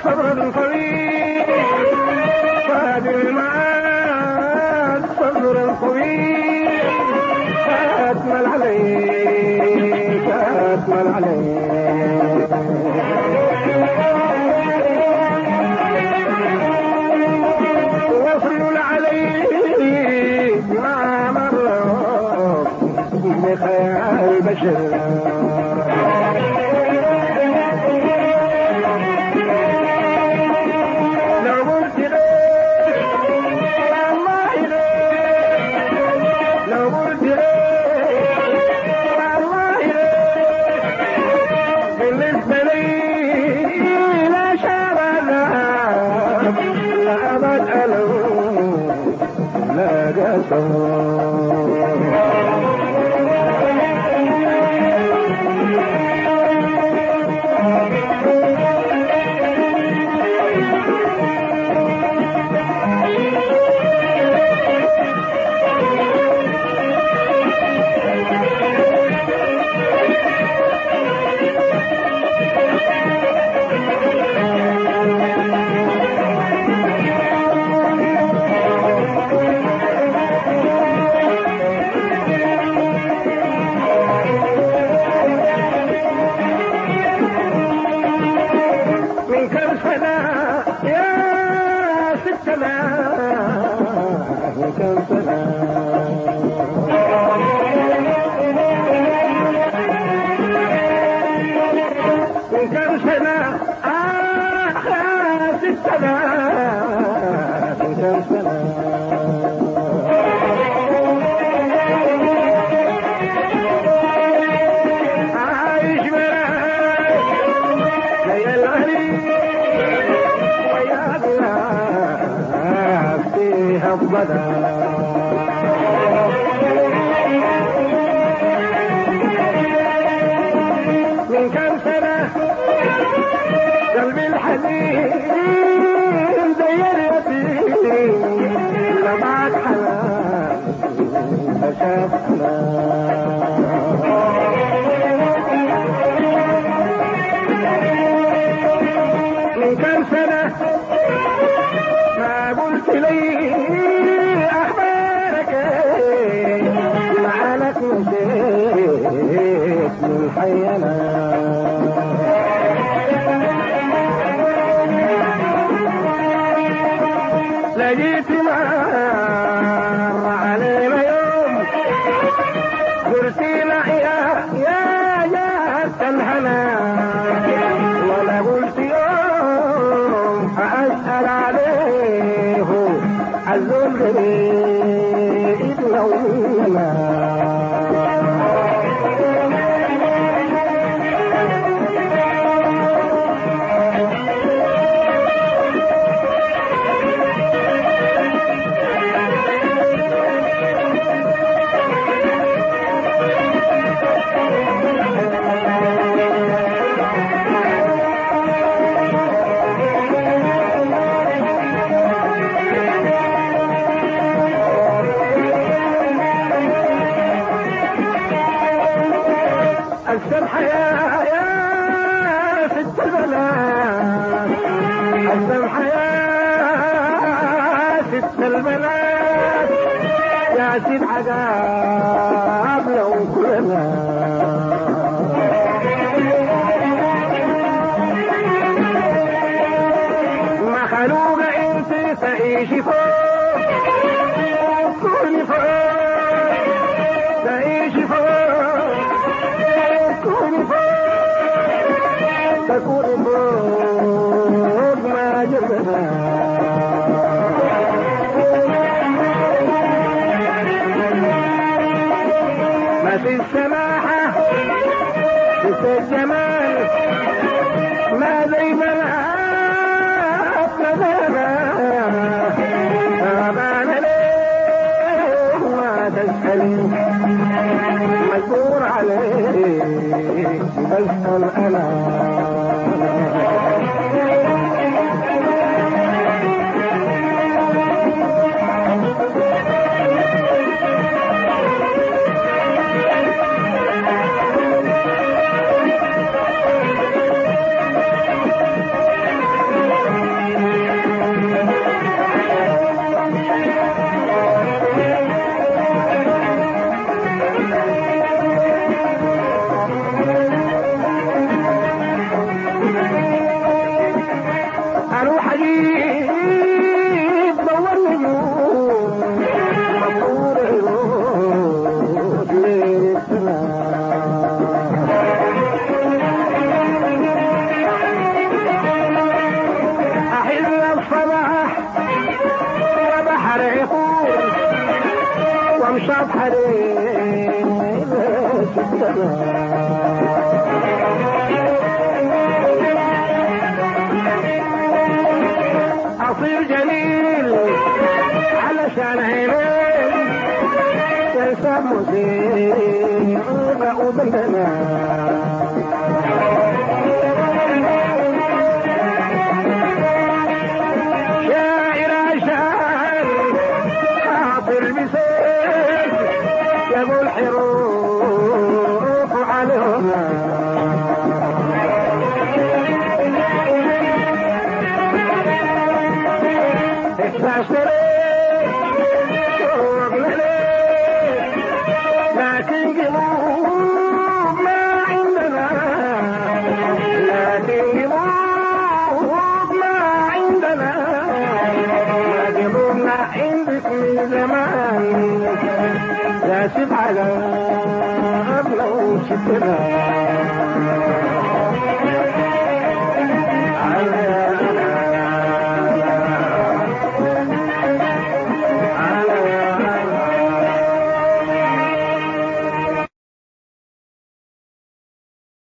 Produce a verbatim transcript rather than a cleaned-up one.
صبر طويل فهد المعاد صبر طويل أكمل عليك أكمل عليك وصل عليك ما مر بخيال بشر من كم سنة قلبي الحزين زي اليتيم لمعك حنان فشاف حنان من كم سنة ما قلت لي أخبارك معانك نسيت من حينا لقيت مر علينا يوم قلت له يا يا يا الهنا ولا قلت يوم أسأل عليه عزوز غريب لونا السمحة يا يا ست البنات السمحة يا ست البنات يا سيد عقاب لو كلنا مخلوقة انت تعيشي فوق كوني فوق تعيشي فوق كوني فوق تكوني فوق ما جبنا ما في السماحة في الجمال ما زي بنات مدانا أبانا ليه ما تسألي مجبور عليك بسأل أنا عجيب دور نجوم مطور عيون ليل السماء أحل الصباح وبحر يقول وامشط حريم في السماء أصير جميل علشان عينين ينسى مصيبة وبلنا شاعر عشان خاطر بسيف يقول حروف علينا إحساس ليه شوق ليه لكن قلوب ما عندنا لكن قلوب ما عندنا قلوبنا عندك من زمان لا سبعة لو شتنا